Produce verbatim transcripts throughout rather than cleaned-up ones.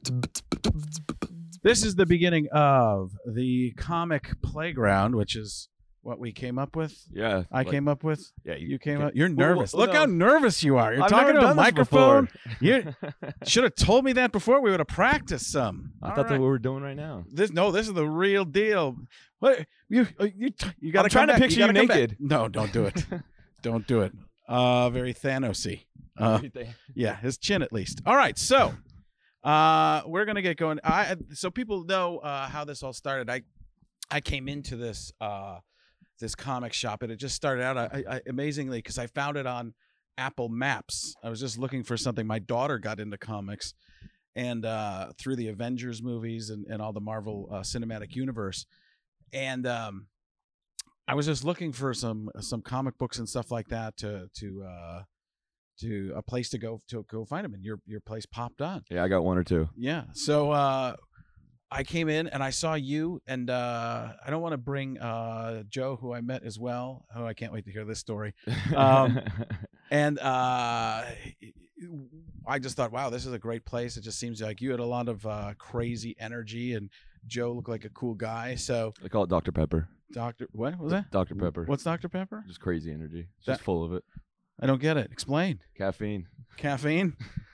This is the beginning of the comic playground, which is what we came up with. Yeah, I like, came up with. Yeah, you, You came you up. You're well, nervous. well, Look no. how nervous you are. You're I've talking never to a done this microphone. before. You should have told me that before. We would have practiced some. I All thought right. that's what we were doing right now. This no, this is the real deal. What you uh, you you got I'm trying to picture you gotta come back. naked. No, don't do it. Don't do it. Uh, very Thanos-y. Uh, Everything. yeah, his chin at least. All right, so uh, we're gonna get going. I so people know uh, how this all started. I I came into this uh, this comic shop, and it just started out I, I, amazingly because I found it on Apple Maps. I was just looking for something. My daughter got into comics, and uh, through the Avengers movies and, and all the Marvel uh, Cinematic Universe, and um, I was just looking for some some comic books and stuff like that to to uh, to a place to go to go find them, and your your place popped on. Yeah, I got one or two. Yeah, so uh, I came in and I saw you, and uh, I don't want to bring uh, Joe, who I met as well. Oh, I can't wait to hear this story. Um, and uh, I just thought, wow, this is a great place. It just seems like you had a lot of uh, crazy energy, and Joe looked like a cool guy. So They call it Doctor Pepper. Doctor, what was that? Doctor Pepper. What's Doctor Pepper? Just crazy energy. It's That- just full of it. I don't get it. Explain. Caffeine. Caffeine.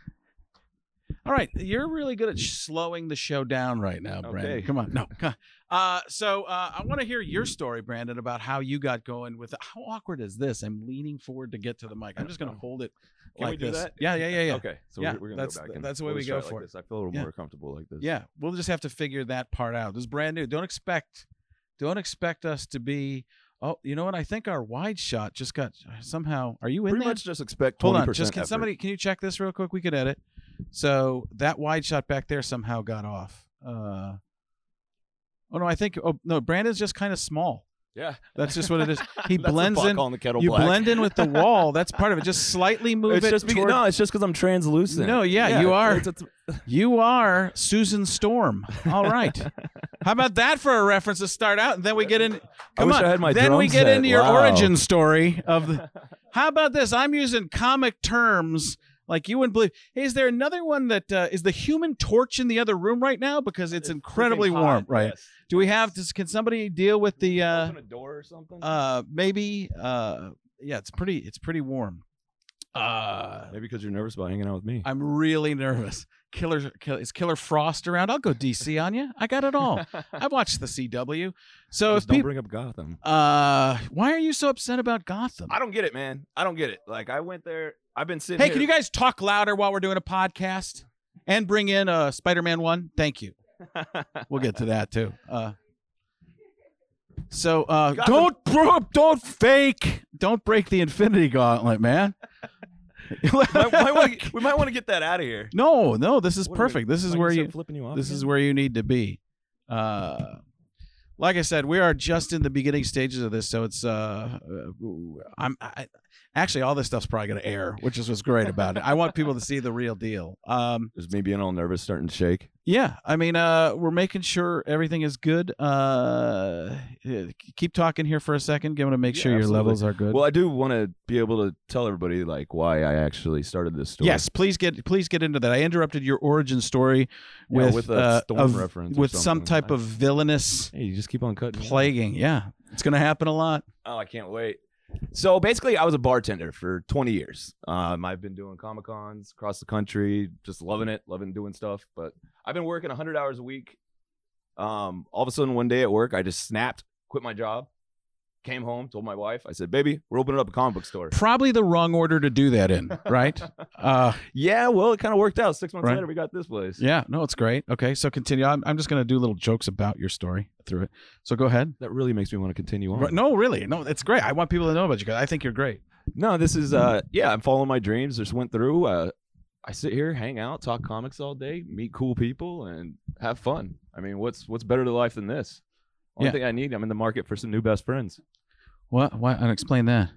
All right, you're really good at slowing the show down right now, Brandon. Okay. Come on, no. come on. Uh, so uh, I want to hear your story, Brandon, about how you got going with. How awkward is this? I'm leaning forward to get to the mic. I'm just going to hold it Can like we do this. that? Yeah, yeah, yeah, yeah. Okay, so Yeah, we're, we're gonna that's- go back. And that's the way we'll we just go try for like it. This. I feel a little Yeah. more comfortable like this. Yeah, we'll just have to figure that part out. This is brand new. Don't expect, don't expect us to be. Oh, you know what? I think our wide shot just got somehow. Are you in Pretty there? much just expect Hold twenty on, percent just can effort. somebody can you check this real quick? We could edit. So that wide shot back there somehow got off. Uh, oh no, I think oh no, Brandon's just kind of small. Yeah, That's just what it is. He That's the blends pot in. calling the kettle You black. blend in with the wall. That's part of it. Just slightly move It's it. just because, toward- no, it's just because I'm translucent. No, yeah, you are. it's- it's- You are Susan Storm. All right. How about that for a reference to start out? And then we get in. I Come wish on. I had my then drum we get set. into your Wow. origin story of the. How about this? I'm using comic terms like you wouldn't believe. Hey, is there another one that uh, is the Human Torch in the other room right now because it's, incredibly freaking warm, hot, right? yes. Do we have? Does, can somebody deal with the? Uh, Open a door or something? uh, maybe. Uh, yeah, it's pretty. It's pretty warm. Uh, Maybe because you're nervous about hanging out with me. I'm really nervous. Killer, kill, is Killer Frost around? I'll go D C on you. I got it all. I watched the C W. So Just if don't people, bring up Gotham. uh, why are you so upset about Gotham? I don't get it, man. I don't get it. Like I went there. I've been sitting. Hey, here. can you guys talk louder while we're doing a podcast and bring in uh, Spider-Man one? Thank you. We'll get to that too. Uh, so uh, Gotham- don't bro, don't fake. Don't break the Infinity Gauntlet, man. might, might wanna, we might want to get that out of here. No, no, this is What are we- perfect. This is am I where gonna you. start flipping you off. This again? is where you need to be. Uh, like I said, we are just in the beginning stages of this, so it's. Uh, uh, I'm I, actually all this stuff's probably going to air, which is what's great about it. I want people to see the real deal. Um, Is me being all nervous starting to shake? yeah, I mean, uh, we're making sure everything is good. Uh, keep talking here for a second. Give them to make Yeah, sure your absolutely. levels are good. Well, I do want to be able to tell everybody like why I actually started this story. Yes, please get please get into that. I interrupted your origin story Yeah, with with a uh, storm of- reference or with some something. type I- of villainous Hey, you just keep on cutting. me off. plaguing. Yeah, it's going to happen a lot. Oh, I can't wait. So basically, I was a bartender for twenty years. Um, I've been doing Comic Cons across the country, just loving it, loving doing stuff. But I've been working one hundred hours a week. Um, all of a sudden, one day at work, I just snapped, quit my job, came home, told my wife, I said, "Baby, we're opening up a comic book store." Probably the wrong order to do that in, right? uh, Yeah, well, it kind of worked out. Six months Right. later, we got this place. yeah, no, it's great. Okay, so continue. I'm, I'm just going to do little jokes about your story through it. So go ahead. That really makes me want to continue on. Right, no, really, no, it's great. I want people to know about you guys. I think you're great. No, this is uh yeah, I'm following my dreams. Just went through. Uh I sit here, hang out, talk comics all day, meet cool people, and have fun. I mean, what's what's better to life than this? Only Yeah. thing I need, I'm in the market for some new best friends. What? Why? I'll explain that.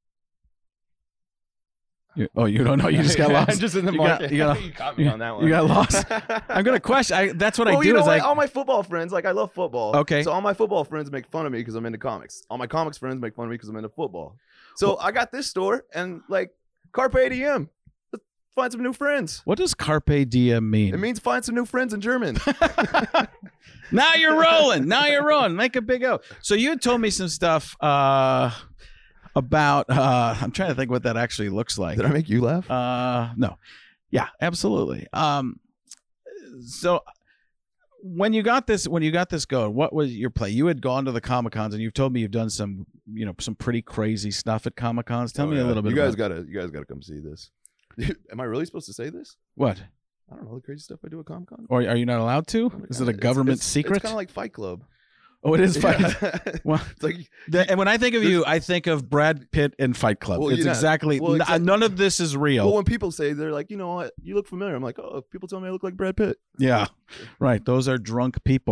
You, oh, you don't know. You just got lost. I'm just in the You got- market. you got- you caught me you- on that one. you got lost. I'm gonna question. I, that's what I Well, do. you know is what? I, All my football friends, like I love football. Okay. So all my football friends make fun of me because I'm into comics. All my comics friends make fun of me because I'm into football. So I got this store and like Carpe Diem. find some new friends. What does carpe diem mean? It means find some new friends in German. Now you're rolling. Now you're rolling. Make a big O. So you had told me some stuff uh, about. Uh, I'm trying to think what that actually looks like. Did I make you laugh? Uh, no. Yeah, absolutely. Um, so when you got this, when you got this going, what was your play? You had gone to the Comic Cons, and you've told me you've done some, you know, some pretty crazy stuff at Comic Cons. Tell Oh, me yeah. a little bit. You guys about gotta, you guys gotta come see this. Am I really supposed to say this? what? I don't know the crazy stuff I do at Comic Con. Or are you not allowed to? Is it a government it's, secret? It's kind of like Fight Club. Oh, it is Fight. Yeah. Well, It's like the, and when I think of you, I think of Brad Pitt and Fight Club. Well, it's you're not- exactly, well, n- exactly- none of this is real. well, when people say they're like, you know what, you look familiar. I'm like, oh, people tell me I look like Brad Pitt. Yeah, right. Those are drunk people.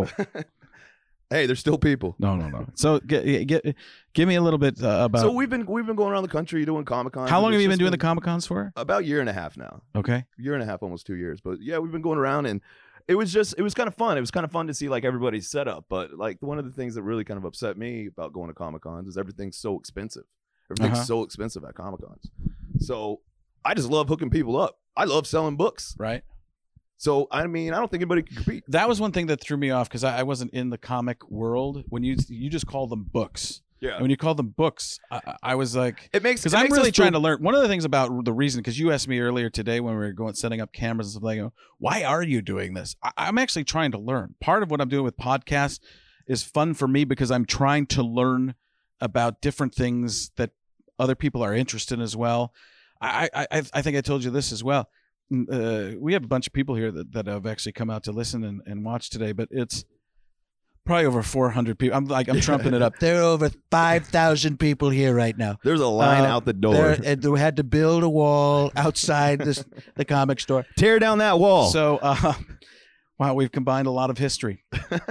Hey, they're still people. No, no, no. So get, get, give me a little bit uh, about. So we've been we've been going around the country doing Comic Con. how long have you been doing the Comic Cons for? About a year and a half now. Okay. Year and a half, almost two years. But yeah, we've been going around, and it was just it was kind of fun. It was kind of fun to see like everybody's setup. But like one of the things that really kind of upset me about going to Comic Cons is everything's so expensive. Everything's Uh-huh. so expensive at Comic Cons. So I just love hooking people up. I love selling books. Right. So I mean, I don't think anybody can compete. That was one thing that threw me off because I, I wasn't in the comic world. When you you just call them books. Yeah. And when you call them books, I, I was like, It makes because it I'm makes really us trying feel- to learn. One of the things about the reason, because you asked me earlier today when we were going setting up cameras and stuff like that, why are you doing this? I, I'm actually trying to learn. Part of what I'm doing with podcasts is fun for me because I'm trying to learn about different things that other people are interested in as well. I I, I I think I told you this as well. Uh, we have a bunch of people here that, that have actually come out to listen and, and watch today, but it's probably over four hundred people. I'm like, I'm trumping it up. There are over five thousand people here right now. There's a line Uh, out the door. There, and we had to build a wall outside this, the comic store. Tear down that wall. So, uh, wow, we've combined a lot of history.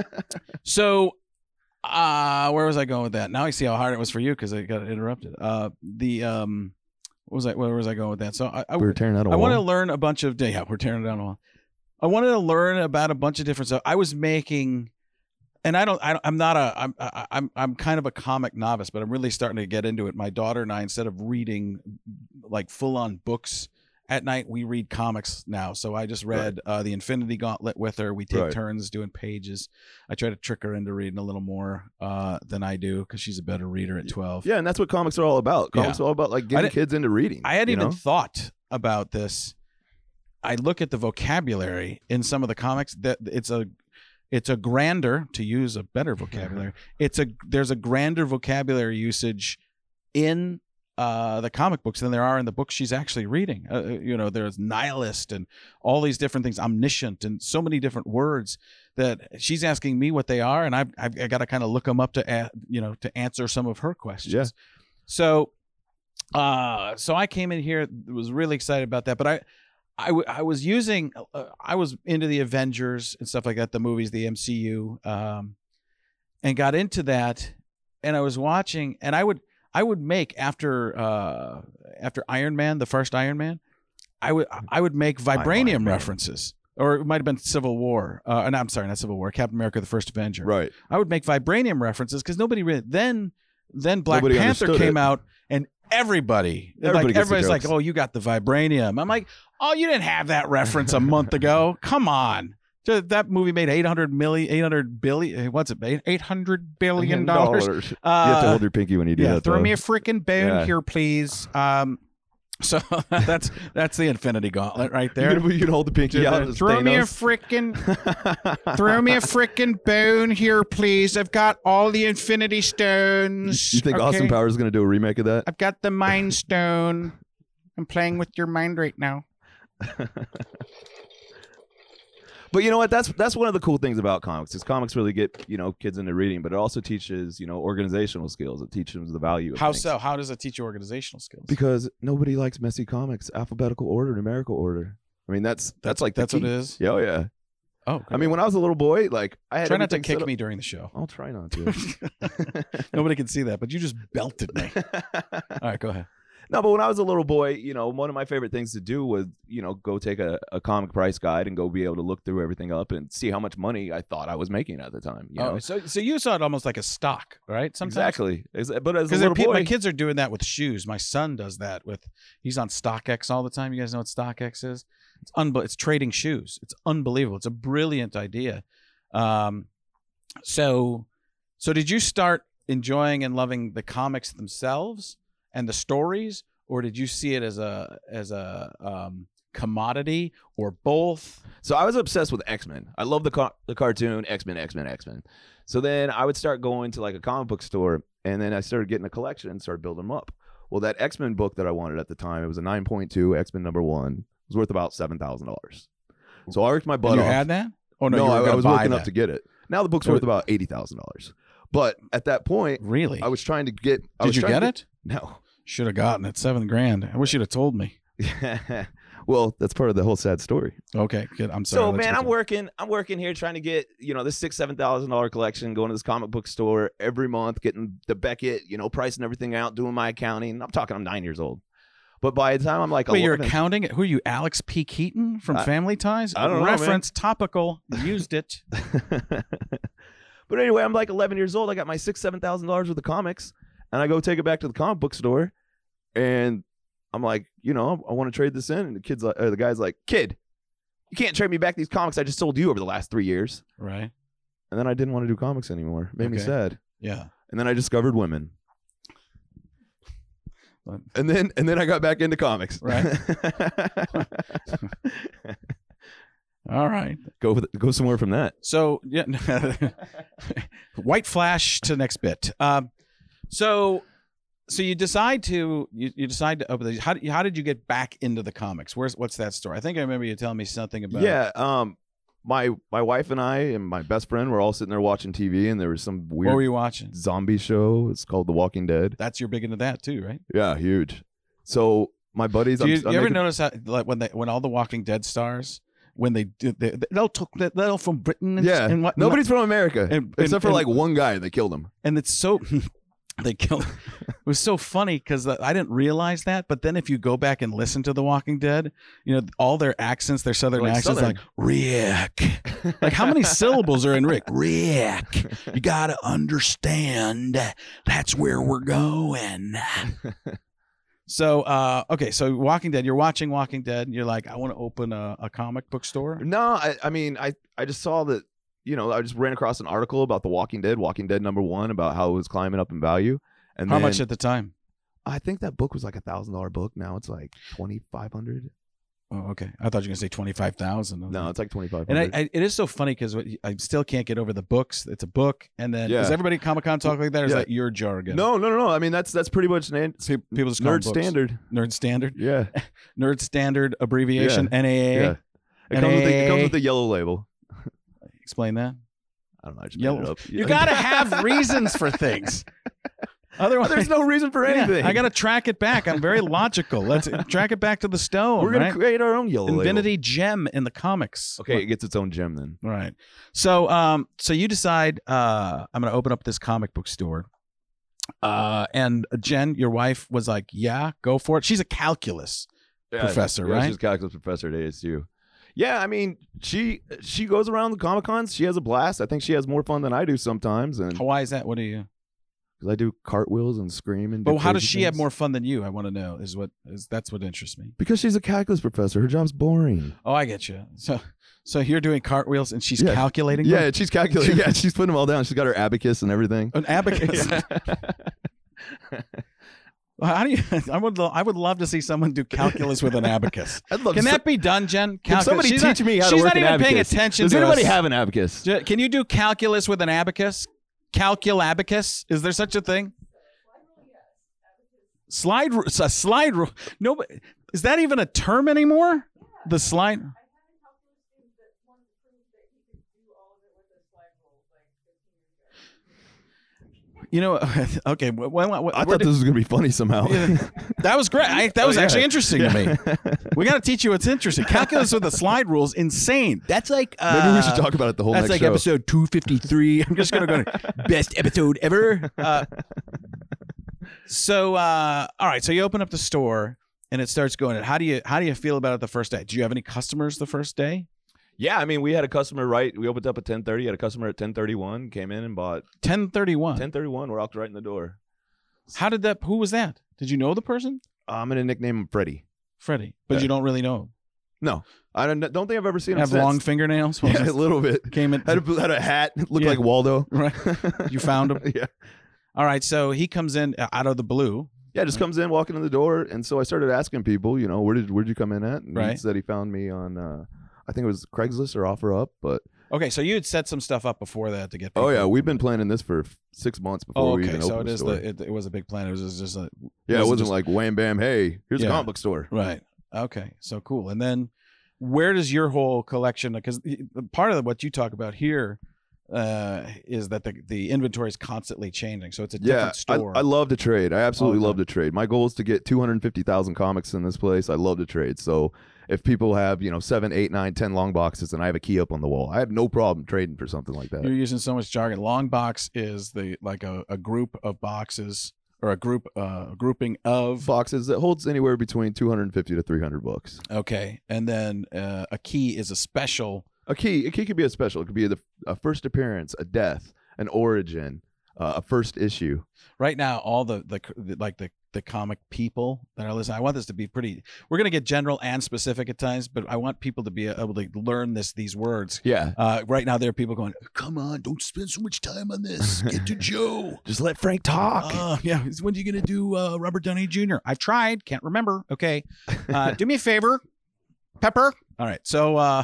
So, uh, where was I going with that? Now I see how hard it was for you because I got interrupted. Uh, the um, what was I? Where was I going with that? So I, I we were tearing out a I wall. want to learn a bunch of yeah, we're tearing it down a wall. I wanted to learn about a bunch of different stuff. I was making, and I don't, I don't I'm not a, I'm, I, I'm, I'm kind of a comic novice, but I'm really starting to get into it. My daughter and I, instead of reading like full on books at night, we read comics now. So I just read uh, the Infinity Gauntlet with her. We take Right. turns doing pages. I try to trick her into reading a little more uh, than I do because she's a better reader at twelve. Yeah, and that's what comics are all about. Comics Yeah. are all about like getting didn't- kids into reading. I hadn't you even know? thought about this. I look at the vocabulary in some of the comics that it's a it's a grander, to use a better vocabulary. It's a there's a grander vocabulary usage in uh, the comic books than there are in the books she's actually reading. Uh, you know, there's nihilist and all these different things, omniscient, and so many different words that she's asking me what they are, and I've I've I got to kind of look them up to a- you know to answer some of her questions. Yeah. So, uh, so I came in here, was really excited about that, but I. I, w- I was using uh, I was into the Avengers and stuff like that, the movies, the M C U, um, and got into that. And I was watching, and I would I would make after uh, after Iron Man, the first Iron Man, I would I would make Iron vibranium Man. references, or it might have been Civil War. Uh, no, I'm sorry, not Civil War. Captain America: The First Avenger. Right. I would make vibranium references because nobody really then then Black Nobody Panther understood came it. out and everybody, Everybody like gets the everybody's like, jokes. oh, you got the vibranium. I'm like, oh, you didn't have that reference a month ago. Come on. Th- That movie made eight hundred million, eight hundred billion. What's it made? eight hundred billion dollars. you have to Uh, hold your pinky when you do yeah, that. throw though. me a freaking bone Yeah. here, please. Um, so that's that's the Infinity Gauntlet right there. You can, you can hold the pinky out. and Throw me a Thanos. freaking Throw me a freaking bone here, please. I've got all the Infinity Stones. You think okay? Austin Powers is going to do a remake of that? I've got the Mind Stone. I'm playing with your mind right now. But you know what? That's that's one of the cool things about comics. Is comics really get you know kids into reading, but it also teaches you know organizational skills. It teaches them the value. Of How things. so? How does it teach you organizational skills? Because nobody likes messy comics, alphabetical order, numerical order. I mean, that's that's, like the that's what key. it is. Yeah, oh, yeah. Oh, I mean, when I was a little boy, like I had try not to everything kick set up- me during the show. I'll try not to. Nobody can see that, but you just belted me. All right, go ahead. No, but when I was a little boy, you know, one of my favorite things to do was, you know, go take a, a comic price guide and go be able to look through everything up and see how much money I thought I was making at the time. You Oh, know? so so you saw it almost like a stock, right? Sometimes. Exactly. Ex- But as a Because little boy, my kids are doing that with shoes. My son does that with. He's on StockX all the time. You guys know what StockX is? It's unbe- It's trading shoes. It's unbelievable. It's a brilliant idea. Um, so, so did you start enjoying and loving the comics themselves and the stories, or did you see it as a as a um, commodity, or both? so I was obsessed with X-Men. I love the car- the cartoon X-Men, X-Men, X-Men. So then I would start going to like a comic book store, and then I started getting a collection and started building them up. Well, that X-Men book that I wanted at the time, it was a nine point two X-Men number one. It was worth about seven thousand dollars. So I worked my butt you off. had that? Oh no, no, you were I, I gonna was buy working that. up to get it. Now the book's It worth was- about eighty thousand dollars. But at that point, Really? I was trying to get. I Did was you trying get to it? No. Should have gotten it. Seven grand. I wish you'd have told me. Well, that's part of the whole sad story. Okay, good. I'm sorry. So I'll let man, you I'm go. working. I'm working here trying to get you know this six seven thousand dollar collection, going to this comic book store every month, getting the Beckett, you know, pricing everything out, doing my accounting. I'm talking. I'm nine years old, but by the time I'm like, Wait, you're eleven, accounting? Who are you, Alex P. Keaton from I- Family Ties? I don't know, man. Reference topical. Used it. But anyway, I'm like eleven years old. I got my six seven thousand dollars worth of comics, and I go take it back to the comic book store, and I'm like, you know, I want to trade this in, and the kid's like, or the guy's like, kid, you can't trade me back these comics I just sold you over the last three years. Right. And then I didn't want to do comics anymore. Made me Okay. sad. Yeah. And then I discovered women. What? And then and then I got back into comics. Right. All right. go with, go somewhere from that. So yeah, white flash to next bit. Um, so so you decide to you, you decide to open the, how how did you get back into the comics? Where's what's that story? I think I remember you telling me something about Yeah. Um. My my wife and I and my best friend were all sitting there watching T V, and there was some What were weird you watching? zombie show. It's called The Walking Dead. That's you're big into that too, right? Yeah, huge. So my buddies. Do you, I'm, I'm you ever making- notice how like when they when all the Walking Dead stars when they do they, they'll talk they're from Britain and, Yeah. and what Nobody's from America and- and- except for and- like one guy. They killed him. and it's so they killed it was so funny because I didn't realize that, but then if you go back and listen to The Walking Dead, you know all their accents, their southern Like accents, Southern. like Rick, like how many syllables are in Rick? Rick, you gotta understand that's where we're going. So, uh, okay, so Walking Dead, you're watching Walking Dead, and you're like, I want to open a, a comic book store. No, I, I mean, I, I just saw that, you know, I just ran across an article about The Walking Dead, Walking Dead number one, about how it was climbing up in value. And How then, much at the time? I think that book was like a thousand dollar book. Now it's like twenty five hundred. Oh, okay. I thought you were gonna say twenty five thousand. No, it's like twenty five And hundred. I, I, it is so funny because I still can't get over the books. It's a book, and then Yeah. does everybody at Comic Con talk like that, or is Yeah. that your jargon? No, no, no, no. I mean, that's that's pretty much an Pe- people just call them nerd books. standard. Nerd standard, Yeah, nerd standard abbreviation, Yeah. N A A. yeah. It comes, with the, it comes N A A. with the yellow label. Explain that. I don't know. I just made Yellow. it up. You gotta have reasons for things. Otherwise, There's no reason for Yeah, anything. I gotta track it back. I'm very logical. Let's track it back to the stone. We're gonna right? create our own yellow Infinity label. Gem in the comics. Okay, it gets its own gem then. Right. So um so you decide uh I'm going to open up this comic book store. Uh and Jen, your wife was like, "Yeah, go for it." She's a calculus professor, yeah, right? She's a calculus professor at A S U. Yeah, I mean, she she goes around the Comic Cons. She has a blast. I think she has more fun than I do sometimes, and Why is that? What do you? because I do cartwheels and scream and. do But how does crazy she have things. more fun than you? I want to know. Is what is that's what interests me. Because she's a calculus professor. Her job's boring. Oh, I get you. So so you're doing cartwheels and she's Yeah. calculating Yeah, them? she's calculating. Yeah, she's putting them all down. She's got her abacus and everything. An abacus. Yeah. How do you I would lo- I would love to see someone do calculus with an abacus. I'd love Can to that be done, Jen? Can Calculus. somebody She's teach not- me how to she's work not an even abacus? paying attention Does to anybody us. have an abacus? J- Can you do calculus with an abacus? Calculabacus? Is there such a thing? Slide ru- a slide rule. No, but is that even a term anymore? The slide. You know, okay. Well, well, I thought this was gonna be funny somehow. that was great. I, that was Oh, yeah. actually interesting Yeah. to me. We got to teach you what's interesting. Calculus with the slide rule is insane. That's like uh, Maybe we should talk about it the whole That's next like show. episode two fifty-three. I'm just gonna go to best episode ever. Uh, So, uh, all right. So you open up the store and it starts going. How do you how do you feel about it the first day? Do you have any customers the first day? Yeah, I mean, we had a customer right. We opened up at ten thirty. Had a customer at ten thirty-one. Came in and bought ten thirty-one. ten thirty-one. Walked right in the door. How did that? Who was that? Did you know the person? I'm gonna nickname him Freddie. Freddie, but Yeah. you don't really know him. No, I don't. Don't think I've ever seen him. Have since. long fingernails. Yeah, a little bit. Came in. Had a, had a hat. Looked Yeah. like Waldo. Right. You found him. Yeah. All right. So he comes in out of the blue. Yeah, just comes in, walking in the door, and so I started asking people, you know, where did where did you come in at? And Right. he said he found me on, uh, I think it was Craigslist or OfferUp, but Okay, so you had set some stuff up before that to get. oh people- yeah, we've been planning this for f- six months before Oh, we okay. even So opened it the is store. the. It, it was a big plan. It was just a. yeah, it wasn't wasn't just- like wham bam, hey, here's Yeah. a comic book store. Right. Okay. So cool. And then, where does your whole collection? Because part of what you talk about here uh, is that the the inventory is constantly changing. So it's a Yeah, different I, store. I love to trade. I absolutely Okay. love to trade. My goal is to get two hundred fifty thousand comics in this place. I love to trade. So if people have, you know, seven, eight, nine, ten long boxes and I have a key up on the wall, I have no problem trading for something like that. You're using so much jargon. Long box is the like a, a group of boxes or a group uh, a grouping of. Boxes that holds anywhere between two hundred fifty to three hundred books. Okay, and then uh, a key is a special. A key, a key could be a special. It could be a, a first appearance, a death, an origin, uh, a first issue. Right now, all the, the the like the the comic people that are listening, I want this to be pretty. We're gonna get general and specific at times, but I want people to be able to learn this these words. Yeah. Uh, right now, there are people going, "Come on, don't spend so much time on this. Get to Joe." Just let Frank talk. Uh, yeah, when are you gonna do uh, Robert Downey Junior? I've tried, can't remember. Okay, uh, do me a favor, Pepper. All right, so uh,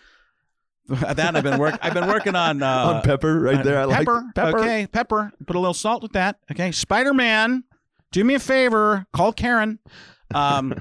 that I've been work. I've been working on uh, on Pepper right there. I pepper. like Pepper. Okay, pepper. Put a little salt with that. Okay, Spider-Man. Do me a favor. Call Karen. Um.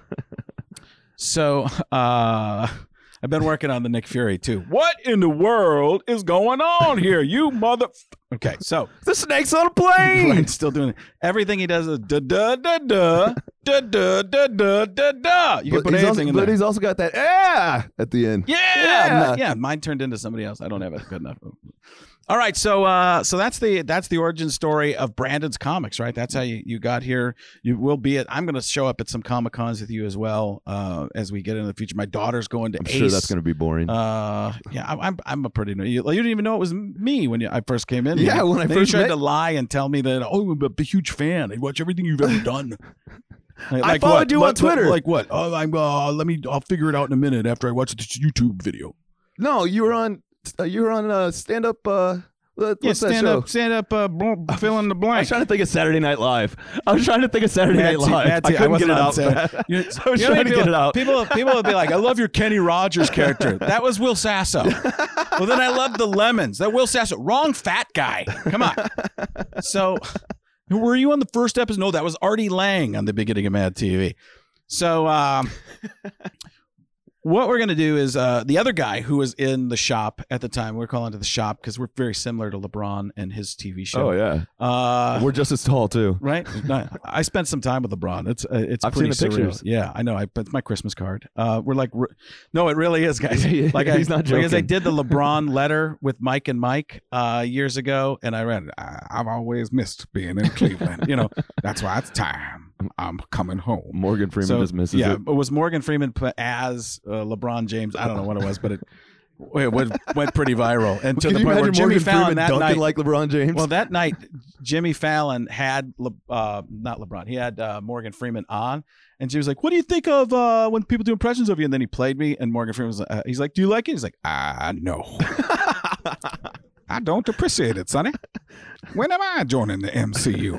so, uh, I've been working on the Nick Fury too. What in the world is going on here, you mother? Okay, so The snake's on a plane. right, still doing it. Everything he does is da da da da da da da da da da. You can But put he's anything also, in but there. he's also got that yeah at the end. Yeah, Yeah. yeah. Mine turned into somebody else. I don't have it good enough. All right, so uh, so that's the that's the origin story of Brandon's Comics, right? That's how you, you got here. You will be at. I'm going to show up at some Comic Cons with you as well uh, as we get into the future. My daughter's going to I'm Ace. sure that's going to be boring. Uh, yeah, I, I'm I'm a pretty new. You, you didn't even know it was me when you, I first came in. Yeah, when I Then first you tried met- to lie and tell me that oh, I'm a huge fan. I watch everything you've ever done. Like, I like followed what? you on What- what- Twitter. Like what? Oh, I'm. Uh, let me. I'll figure it out in a minute after I watch this YouTube video. no, you were on. Uh, you were on uh, stand up. Uh, what- Yeah, what's that stand show? up, stand up, uh, bl- fill in the I blank. was trying to think of Saturday Night Live. I was trying to think of Saturday Mad Night T- Live. Mad I T- I couldn't wasn't get it on out. Saturday. You- I was You know, trying to people, get it out. People, people would be like, "I love your Kenny Rogers character." That was Will Sasso. Well, then I love the Lemons. That Will Sasso. Wrong fat guy. Come on. So, were you on the first episode? No, that was Artie Lang on the beginning of Mad T V. So, um, what we're gonna do is uh, the other guy who was in the shop at the time. We're calling it the shop because we're very similar to LeBron and his T V show. Oh yeah, Uh, we're just as tall too. right? No, I spent some time with LeBron. It's uh, it's I've pretty seen the surreal. pictures. Yeah, I know. I it's my Christmas card. Uh, we're like, re- no, it really is, guys. Yeah, Like I, he's not because I joking. did the LeBron letter with Mike and Mike uh, years ago, and I read, I- I've always missed being in Cleveland. You know, that's why it's time. I'm coming home. Morgan Freeman So, just misses yeah, it. it was Morgan Freeman pla- as uh, LeBron James. I don't know what it was, but it, it went, went pretty viral. And to Can the you point where imagine Jimmy Morgan Fallon Freeman that dunking night, like LeBron James? well, that night, Jimmy Fallon had Le, uh, not LeBron. He had uh, Morgan Freeman on, and she was like, "What do you think of uh, when people do impressions of you?" And then he played me, and Morgan Freeman was, uh, he's like, "Do you like it?" He's like, "Ah, no, I don't appreciate it, Sonny. When am I joining the M C U?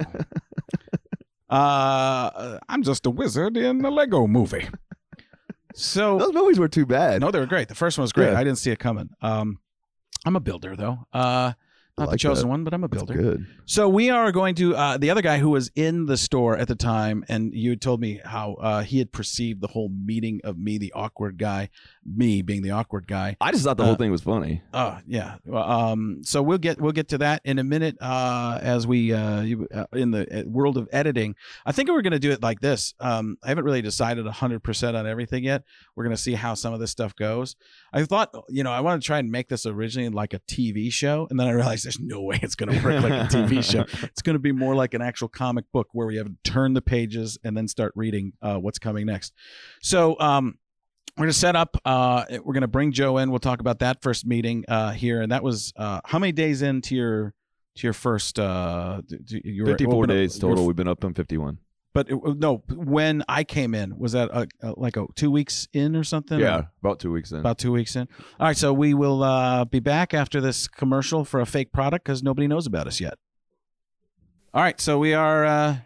Uh, I'm just a wizard in a Lego movie." So Those movies were too bad. no, they were great. The first one was great. Yeah. I didn't see it coming. Um, I'm a builder though. Uh, not the like chosen that. one, but I'm a That's builder. good. So we are going to uh, the other guy who was in the store at the time, and you had told me how uh, he had perceived the whole meeting of me, the awkward guy, me being the awkward guy. I just thought the Uh, whole thing was funny. Oh yeah. Well, Um. So we'll get we'll get to that in a minute. Uh, as we uh, you, uh in the uh, world of editing, I think we're going to do it like this. Um, I haven't really decided a hundred percent on everything yet. We're going to see how some of this stuff goes. I thought, you know, I want to try and make this originally like a T V show, and then I realized there's no way it's going to work like a T V show. It's going to be more like an actual comic book where we have to turn the pages and then start reading uh, what's coming next. So um, we're going to set up. Uh, we're going to bring Joe in. We'll talk about that first meeting uh, here. And that was uh, how many days into your to your first? Uh, you were fifty-four days up, total. We've been up on fifty-one. But it, no, when I came in, was that a, a, like a two weeks in or something? Yeah, or? about two weeks in. About two weeks in. All right, so we will uh, be back after this commercial for a fake product because nobody knows about us yet. All right, so we are uh,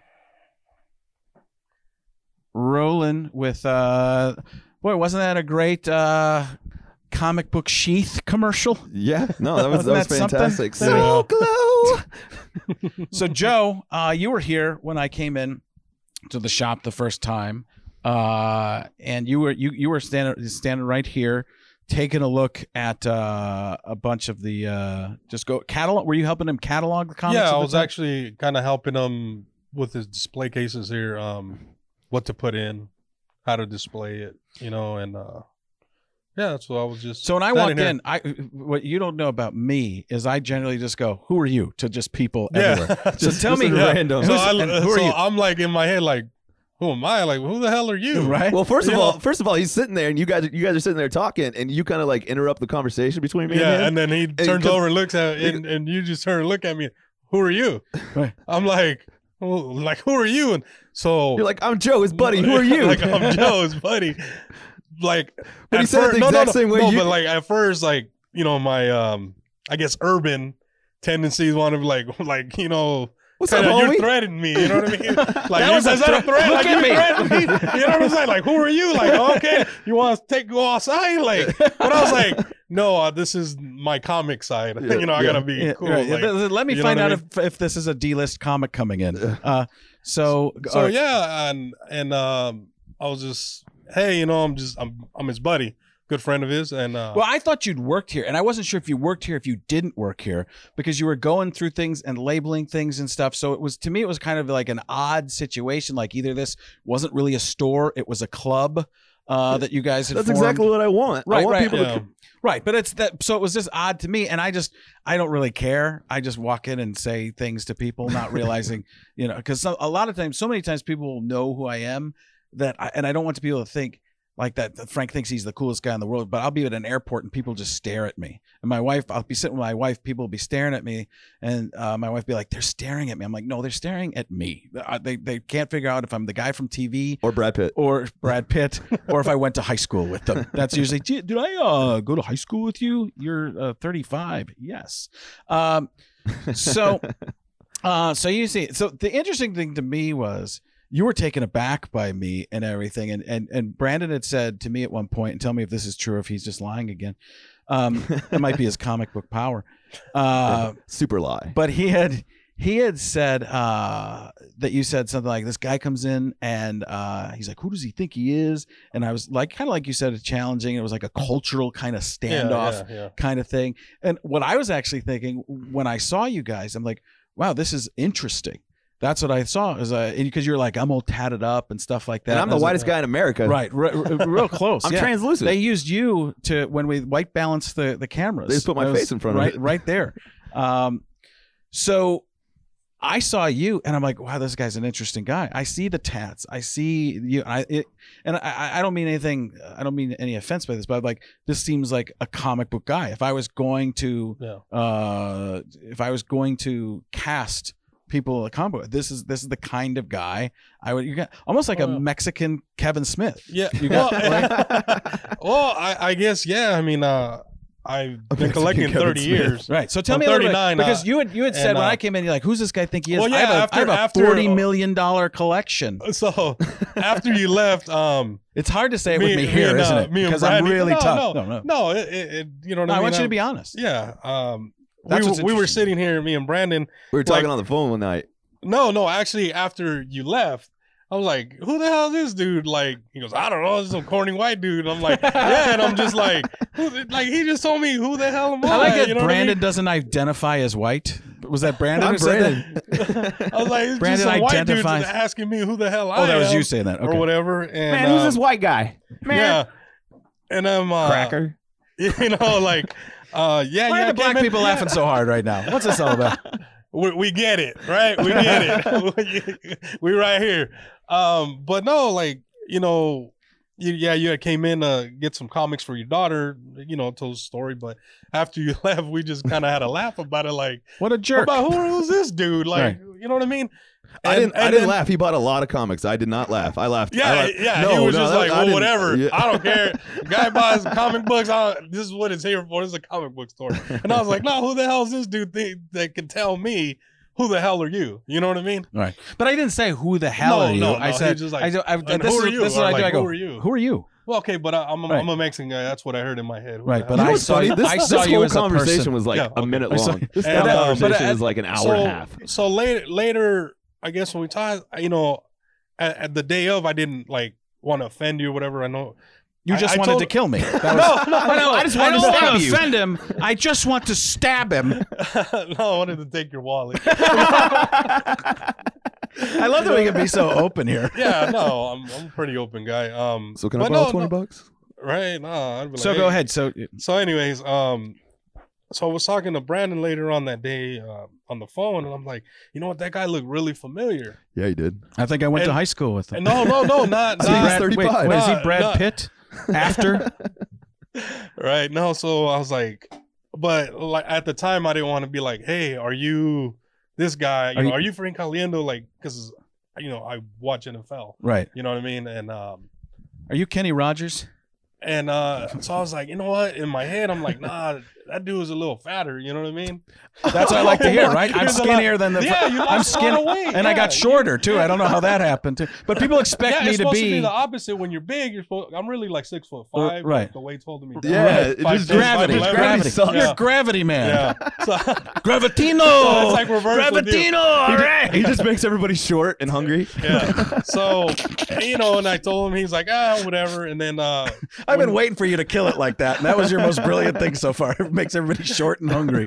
rolling with. Uh, boy, wasn't that a great uh, comic book sheath commercial? Yeah, no, that was that was that fantastic. So glow. So Joe, uh, you were here when I came in to the shop the first time, uh, and you were you you were standing standing right here, taking a look at uh, a bunch of the uh, just go catalog. Were you helping him catalog the comics? Yeah, I at the was time? actually kind of helping him with his display cases here, um, what to put in, how to display it, you know, and uh, yeah, that's what I was just. So when I standing walked here. in, I what you don't know about me is I generally just go, "Who are you?" to just people Yeah. everywhere. So Just- tell just me, a Yeah. random. So, Who's- I, and who are so you? I'm like in my head, like, who am I? Like, who the hell are you? right? Well, first of You all, know- first of all, he's sitting there, and you guys, you guys are sitting there talking, and you kind of like interrupt the conversation between me Yeah, and him. and then he turns 'cause- over and looks at it, and, and you just turn and look at me. Who are you? Right. I'm like, well, like, who are you? And so You're like, I'm Joe, his buddy. Who are you? like, I'm Joe's buddy. Like, But he at said it fir- the no, exact no, no, same way No, you- but like at first, like, you know, my um, I guess urban tendencies want to be like, like, you know. What's up, Kinda, you're homie? threatening me, you know what I mean? Like, That you, was a is that a threat. threat? Look Like, at you me. threatened me? You know what I'm saying? Like, who are you? Like, okay, you want to take go outside? Like, but I was like, no, uh, this is my comic side. Yeah, you know, I yeah. gotta be Yeah, cool. right. Like, Let- Let me you know find what out I mean? if if this is a D-list comic coming in. Uh, so so uh, yeah, and and um, I was just, hey, you know, I'm just, I'm, I'm his buddy, good friend of his, and uh, Well, I thought you'd worked here, and I wasn't sure if you worked here, if you didn't work here, because you were going through things and labeling things and stuff. So it was, to me, it was kind of like an odd situation. Like either this wasn't really a store, it was a club uh, that you guys had That's formed. exactly what I want. I Right, want right. people yeah. to. Right, but it's that. So it was just odd to me, and I just, I don't really care. I just walk in and say things to people, not realizing, you know, because a lot of times, so many times, people will know who I am that, I, and I don't want people to think like that, that Frank thinks he's the coolest guy in the world. But I'll be at an airport and people just stare at me, and my wife, I'll be sitting with my wife, people will be staring at me, and uh, my wife be like, "They're staring at me." I'm like, "No, they're staring at me. I, they they can't figure out if I'm the guy from T V." Or Brad Pitt. Or Brad Pitt, or if I went to high school with them. That's usually, did, did I uh, go to high school with you? You're uh, thirty-five. Yes. Um, so, uh, so you see, so the interesting thing to me was you were taken aback by me and everything. And, and, and Brandon had said to me at one point, and tell me if this is true, if he's just lying again. Um, it might be his comic book power. Uh, Super lie. but he had he had said uh, that you said something like, this guy comes in and uh, he's like, who does he think he is? And I was like, kind of like you said, it's challenging. It was like a cultural kind of yeah, standoff yeah, yeah. kind of thing. And what I was actually thinking when I saw you guys, I'm like, wow, this is interesting. That's what I saw, is uh, because you're like, I'm all tatted up and stuff like that. And I'm I the was like, whitest guy in America. right, re- re- real close. I'm yeah. translucent. They used you to when we white balanced the the cameras. They just put my That was face in front of right, it. right there. Um, so I saw you, and I'm like, wow, this guy's an interesting guy. I see the tats. I see you. I it, and I, I don't mean anything. I don't mean any offense by this, but like this seems like a comic book guy. If I was going to, Yeah. uh, if I was going to cast people a comic book, this is this is the kind of guy I would. You got almost like Oh, a yeah. Mexican Kevin Smith. Yeah. You got- well, well, I, I guess yeah. I mean, uh, I've been Mexican collecting Kevin thirty Smith. years. Right. So tell I'm me a little bit, thirty-nine, because uh, you had you had said and, when uh, I came in, you're like, who's this guy think he is? Well, I have yeah, a, after- I have a after- forty million dollar collection. So after you left, um, It's hard to say it me, with me me here, and, isn't uh, it? me and Because I'm Brandy- really no, tough. No, No, no. no, it, it, it, you know what No, I I mean. want you to Um, be honest. Yeah. Um, That's we, what's we were interesting. sitting here, me and Brandon. We were talking Like- on the phone one night. No, no, actually, after you left, I was like, who the hell is this dude? Like, he goes, I don't know, this is some corny white dude. I'm like, yeah, and I'm just like, who, the- like he just told me, who the hell am I? I like that you know what I Brandon mean? doesn't identify as white. Was that Brandon? I'm who said Brandon. that? I was like, it's Brandon just some white dudes identifies- asking me who the hell I Oh, that was am you saying that. Okay. or whatever. And, Man, who's um, this white guy? Man. Yeah. And I'm uh, Cracker. you know, like Uh, yeah, Why yeah. are the black in, people yeah. laughing so hard right now? What's this all about? We, we get it, right? We get it. we right here. Um, but no, like, you know, you, yeah, you had came in to get some comics for your daughter, you know, told the story. But after you left, we just kind of had a laugh about it. Like, What a jerk. about who, who's this dude? Like, Right. you know what I mean? I And- didn't. I and didn't then- laugh. He bought a lot of comics. I did not laugh. I laughed. Yeah, I laughed. yeah. No, he was no, just that- like, I well, didn't- whatever. yeah. I don't care. Guy buys comic books. I, this is what it's here for. This is a comic book store. And I was like, no, who the hell is this dude think, that can tell me who the hell are you? You know what I mean? Right. But I didn't say who the hell No, are you. no, I no, said, he's just like, I, I, and this, who is, are you? this is what Or I do. like, I go, who are you? Who are you? Well, okay, but I, I'm, a, Right. I'm a Mexican guy. That's what I heard in my head. Who Right, the but hell I are what's saw funny? you- This, I this saw you whole as a conversation person. was like Yeah, a okay. minute I saw- long. This And, whole uh, conversation but, uh, was like an hour so, and a half. So later, later, I guess when we talked, you know, at, at the day of, I didn't like want to offend you or whatever. I know. You I- just I wanted told- to kill me. That No, was, no, no. I just I wanted don't to wanna offend him. I just want to stab him. no, I wanted to take your wallet. I love that we can be so open here. Yeah, no, I'm I'm a pretty open guy. Um, So can I but borrow no, twenty no, bucks? right? No, I'd be like, So go hey. ahead. So So, anyways, um, so I was talking to Brandon later on that day uh, on the phone, and I'm like, you know what? That guy looked really familiar. Yeah, he did. I think I went to And- high school with him. And no, no, no, not I think he's not Brad, wait, thirty-five. wait, is he Nah, Brad nah. Pitt? After? right. No, so I was like, but like at the time, I didn't want to be like, hey, are you this guy? You Are know, you- are you Frank Caliendo? Like, because you know, I watch N F L. Right. You know what I mean? And um, Are you Kenny Rogers? and uh, so I was like, you know what? In my head, I'm like, nah, that dude was a little fatter. You know what I mean? That's what I like to hear, right? I'm There's a lot- skinnier than the. Yeah, you I'm lost a lot skinny, of weight, and I yeah. got shorter too. I don't know how that happened too. But people expect Yeah, me it's to supposed be. to be the opposite. When you're big, you're supposed. I'm really like six foot five. Right. Like the weight's holding me. Yeah, down. it Five just- ten, Gravity, five eleven. gravity. sucks. You're Yeah. gravity man. Yeah. So, Gravitino. So it's like reverse with you. Gravitino. All right. He just makes everybody short and hungry. yeah. So, you know, and I told him, he's like, ah, whatever. And then, uh, I've been waiting for you to kill it like that, and that was your most brilliant thing so far. It makes everybody short and hungry.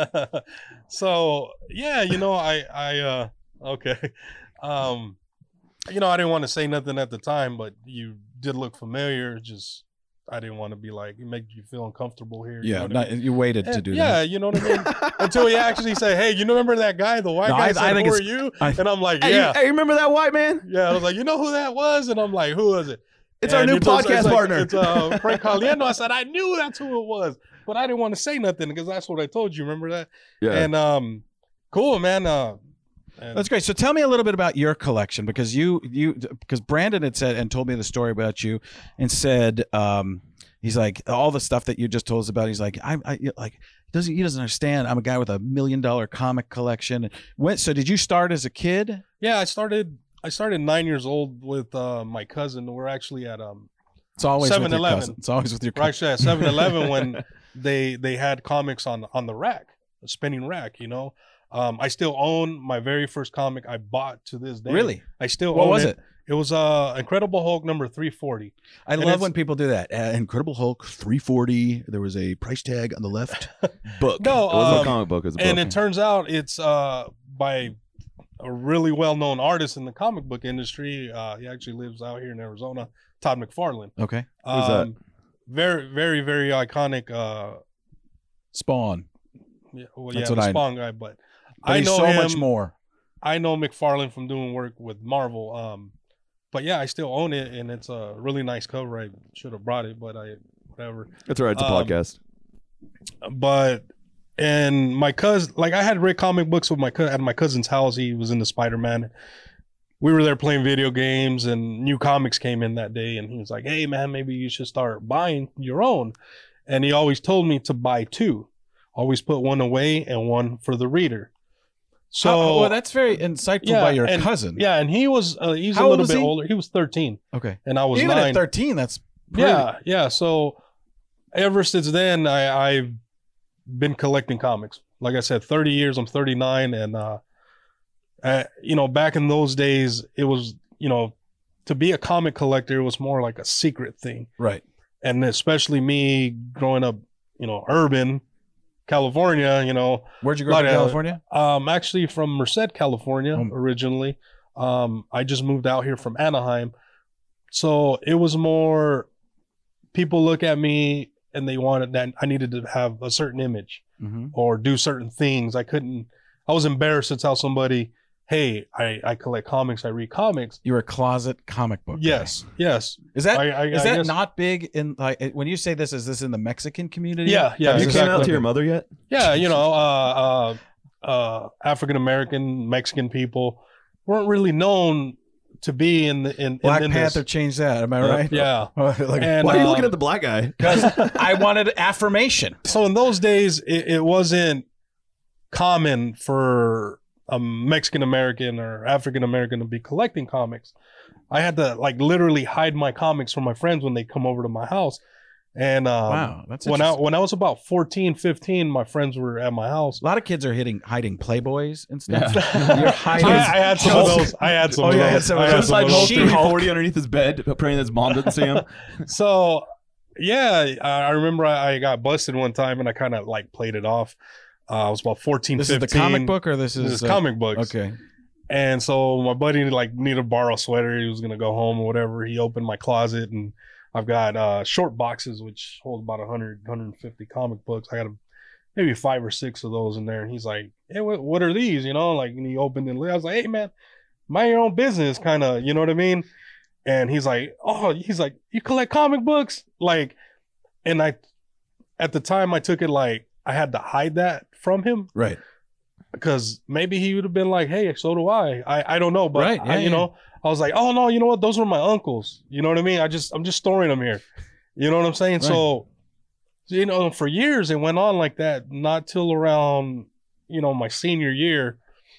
so yeah, you know, I, I, uh, okay. Um, you know, I didn't want to say nothing at the time, but you did look familiar. Just, I didn't want to be like, make you feel uncomfortable here. You know Yeah, what I not, mean? you waited to And- do yeah, that. you know what I mean? Until he actually said, hey, you remember that guy, the white No, guy I- said, I think who are it's- you? I- and I'm like, Hey, yeah. you, hey, remember that white man? Yeah, I was like, you know who that was? And I'm like, who was it? It's our And new he told- podcast it's like- partner. It's uh, Frank Caliendo. I said, I knew that's who it was, but I didn't want to say nothing because that's what I told you. Remember that? Yeah. And um, cool, man. Uh, and That's great. So tell me a little bit about your collection, because you you because Brandon had said and told me the story about you and said um he's like, all the stuff that you just told us about. He's like, I, I like he doesn't he doesn't understand. I'm a guy with a million dollar comic collection. When, so did you start as a kid? yeah, I started. I started nine years old with uh, my cousin. We're actually at um, It's always with your 7-Eleven. cousin. It's always with your we're cousin. actually at seven eleven when they they had comics on on the rack, a spinning rack. You know, um, I still own my very first comic I bought to this day. Really? I still What own was it. it? It was uh Incredible Hulk number three forty. I And love it's- when people do that. Uh, Incredible Hulk three forty. There was a price tag on the left. book. No, it wasn't um, a comic book. It was a book. And it turns out it's uh by a really well-known artist in the comic book industry. Uh, he actually lives out here in Arizona, Todd McFarlane. Okay. Um, Who's that? Very, very, very iconic. Uh, Spawn. yeah, well, That's yeah, what the I- Spawn guy, but, But I he's know so him. much more. I know McFarlane from doing work with Marvel. Um, but yeah, I still own it, and it's a really nice cover. I should have brought it, but I whatever. That's all right. It's a um, podcast. But and my cousin, like I had read comic books with my cousin at my cousin's house. He was into Spider-Man. We were there playing video games, and new comics came in that day. And he was like, "Hey, man, maybe you should start buying your own." And he always told me to buy two. Always put one away and one for the reader. So Oh, well, that's very insightful yeah, by your and- cousin. yeah, and he was uh, he's How a old little was bit he? older. He was thirteen, Okay. and I was Even nine. at thirteen, that's pretty, Yeah, yeah. So ever since then, I, I've been collecting comics. Like I said, thirty years. I'm thirty-nine, and uh, uh, you know, back in those days, it was, you know, to be a comic collector, it was more like a secret thing. right. And especially me growing up, you know, urban California. You know, Where'd you grow up in Like, uh, California? um, actually from Merced, California, Oh. originally. Um, I just moved out here from Anaheim, so it was more. People look at me and they wanted that I needed to have a certain image Mm-hmm. or do certain things. I couldn't. I was embarrassed to tell somebody, "Hey, I, I collect comics. I read comics." You're a closet comic book guy. Yes, yes. Is that I, I, is I that guess- not big in like when you say this? Is this in the Mexican community? Yeah, yeah. Have you exactly. came out to your mother yet? Yeah, you know, uh, uh, uh, African American, Mexican people weren't really known to be in the in, Black in, in Panther this. changed that. Am I Yeah, right? Yeah. Like, And, Why are you looking um, at the black guy? because I wanted affirmation. So in those days, it, it wasn't common for a Mexican American or African American to be collecting comics. I had to like literally hide my comics from my friends when they come over to my house. And um, Wow, that's when I interesting. when I was about fourteen, fifteen, my friends were at my house. A lot of kids are hitting hiding Playboys and stuff. Yeah. You're I, hiding. I had some of those. I had some Oh, of yeah, I had those. some of I those. had some of Suicide those. Hulk She-Hulk. three forty underneath his bed, praying his mom doesn't see him. So yeah, I I remember I I got busted one time and I kind of like played it off. Uh, I was about fourteen, This fifteen. is the comic book, or this is This is uh, comic books. Okay. And so my buddy like needed to borrow a sweater. He was gonna go home or whatever. He opened my closet and I've got uh, short boxes which hold about one hundred, one hundred fifty comic books. I got a, maybe five or six of those in there. And he's like, "Hey, what, what are these?" You know, like, and he opened it. I was like, "Hey, man, mind your own business," kind of. You know what I mean? And he's like, "Oh," he's like, "You collect comic books?" Like, and I, at the time, I took it like I had to hide that from him. Right. Because maybe he would have been like, "Hey, so do I." I, I don't know, but Right, I, yeah, you yeah. know, I was like, "Oh no, you know what? Those were my uncles." You know what I mean? I just I'm just storing them here. You know what I'm saying? Right. So, you know, for years it went on like that. Not till around, you know, my senior year,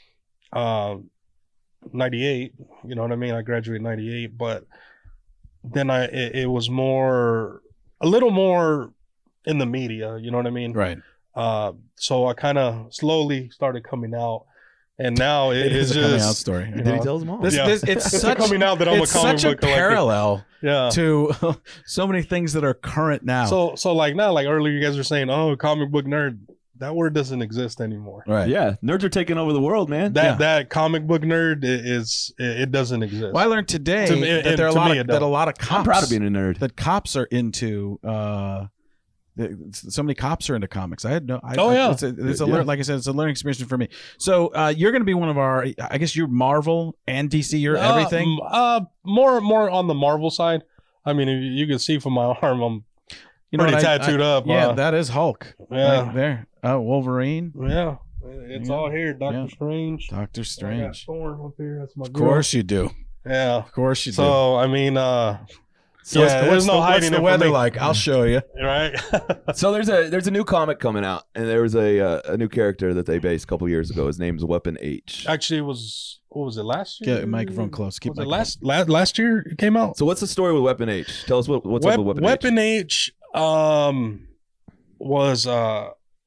uh, ninety-eight. You know what I mean? I graduated ninety-eight, but then I it, it was more a little more in the media. You know what I mean? Right. Uh, so I kind of slowly started coming out, and now it, It is it's a coming out just story. you Did he know, tell his mom? This, Yeah. this, it's, it's such coming out that I'm it's a comic such a book collector. parallel yeah. to so many things that are current now. So so like now, like earlier, you guys were saying, "Oh, comic book nerd." That word doesn't exist anymore. right. Yeah, nerds are taking over the world, man. That Yeah. that comic book nerd i- is it, it doesn't exist. Well, I learned today To me- that and there are a to lot me, of it that a don't. lot of cops I'm proud of being a nerd. that cops are into. Uh, the- so many cops are into comics. I had no. I, Oh, I- yeah. it's a, it's a Yeah. lear- like I said, it's a learning experience for me. So uh, you're going to be one of our. I guess you're Marvel and D C. You're Uh, everything. m- Uh, more more on the Marvel side. I mean, you, you can see from my arm, I'm You know pretty what I- tattooed I- up. Yeah, uh, that is Hulk. yeah, Right there. Oh, Wolverine, yeah. It's Yeah. all here. Doctor Yeah. Strange. Doctor I got Strange. Thorn up here. That's my Of girl. course you do. Yeah. Of course you do. So I mean, uh, So yeah, what's, there's what's no the, what's hiding the it from weather me. like? I'll show you. right? So there's a there's a new comic coming out, and there was a uh, a new character that they based a couple years ago. His name's Weapon H. Actually, it was what was it last year? Get a microphone close. Keep Was it microphone- last, last last year it came out? So what's the story with Weapon H? Tell us what, what's Wep- up with Weapon, Weapon H. H um was uh